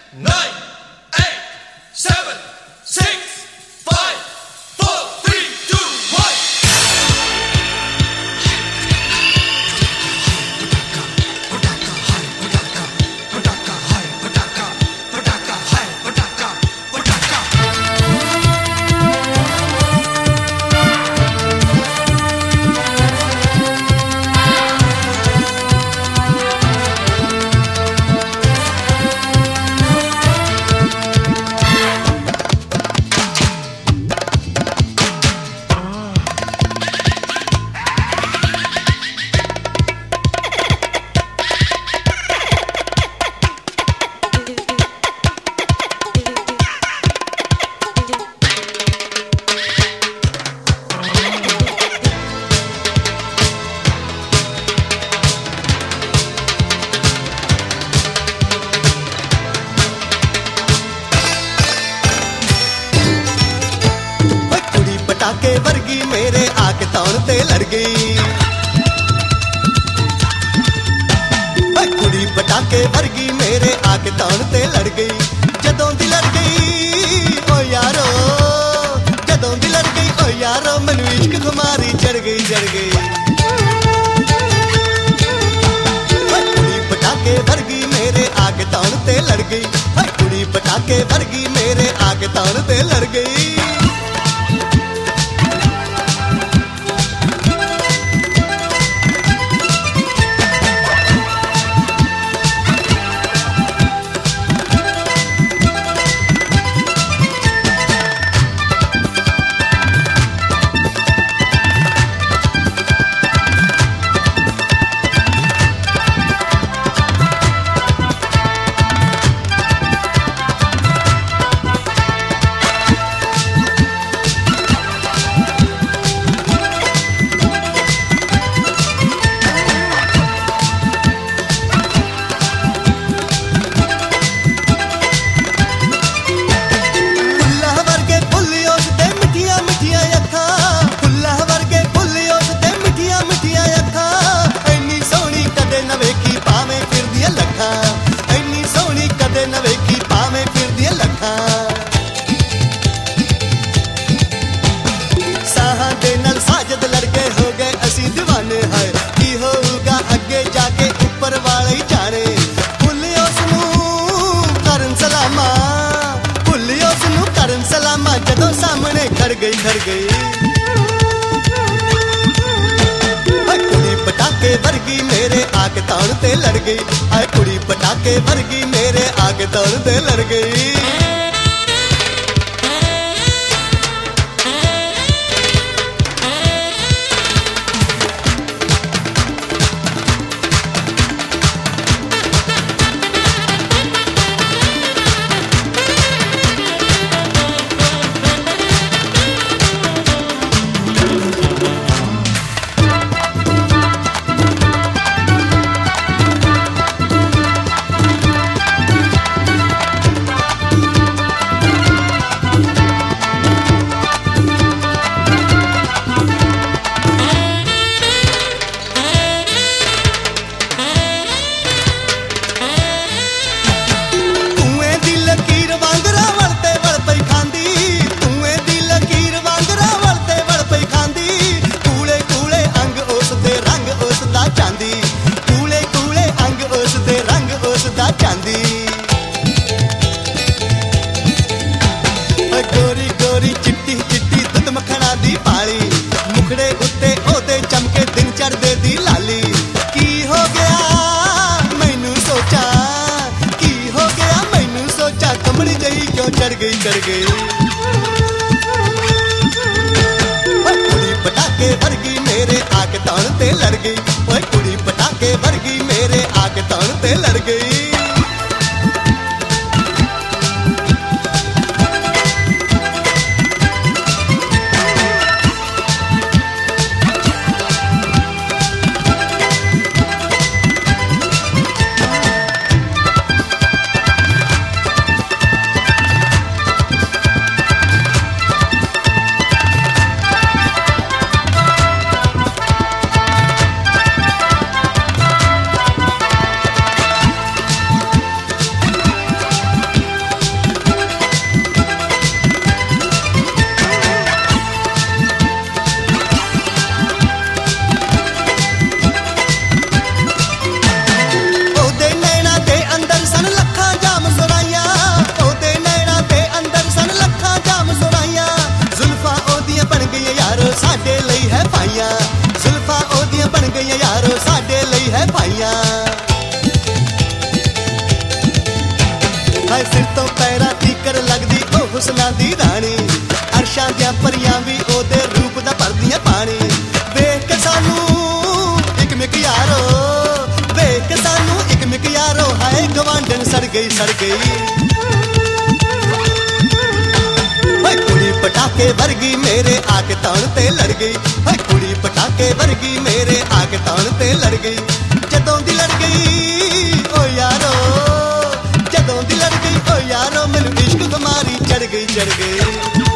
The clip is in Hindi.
nine, eight, seven, six, five, four, three, two, one. पटाके वर्गी मेरे आके तौण ते लड़ गई। कुड़ी पटाके वर्गी मेरे आके तौण ते लड़ गई। जदों दी लड़ गई ओ यारो, जदों दी लड़ गई ओ यारो, मैनू इश्क खुमारी चढ़ गई। कुड़ी पटाके वर्गी मेरे आके तौण ते लड़ गई। कुड़ी पटाके वर्गी मेरे आके तौण ते लड़ गई। जदों सामने खड़ गई। कुड़ी पटाके वर्गी मेरे आके तौण ते लड़ गई। कुड़ी पटाके वर्गी मेरे आके तौण ते लड़ गई। गोरी गोरी चिट्टी चिट्टी दुध मखना दी पाली, मुखड़े उत्ते ओदे चमके दिन चढ़दे दी लाली। की हो गया मैनू सोचा, की हो गया मैनू सोचा, कमली जही क्यों चढ़ गई। कुड़ी पटाके वर्गी मेरे आके तौण ते लड़ गई। कुड़ी पटाके वर्गी मेरे आके तौण ते लड़ गई। ਹਾਏ ਸਿਰ ਤੋਂ ਪੈਰਾਂ ਤੀਕਰ ਲੱਗਦੀ ਉਹ ਹੁਸਨਾਂ ਦੀ ਰਾਣੀ ਅਰਸ਼ਾਂ ਦੀਆਂ ਪਰੀਆਂ ਵੀ ਉਹਦੇ ਰੂਪ ਦਾ ਭਰਦੀਆਂ ਪਾਣੀ ਵੇਖ ਕੇ ਸਾਨੂੰ ਇੱਕ ਮਿਕ ਯਾਰੋ ਵੇਖ ਕੇ ਸਾਨੂੰ ਇੱਕ ਮਿਕ ਯਾਰੋ ਹਾਏ ਗਵਾਂਢਣ ਸੜ ਗਈ ਕੁੜੀ ਪਟਾਕੇ ਵਰਗੀ ਮੇਰੇ ਆ ਕੇ ਤਣ ਤੇ ਲੜ ਗਈ ਹਾਏ ਕੁੜੀ ਪਟਾਕੇ ਵਰਗੀ ਮੇਰੇ ਆ ਕੇ ਤਣ ਤੇ ਲੜ ਗਈ ਜਦੋਂ ਦੀ ਲੜ ਗਈ ਓ ਯਾਰੋ ਜਦੋਂ ਦੀ ਲੜ ਗਈ ਓ ਯਾਰੋ ਮੈਨੂੰ ਇਸ਼ਕ ਬਿਮਾਰੀ ਚੜ ਗਈ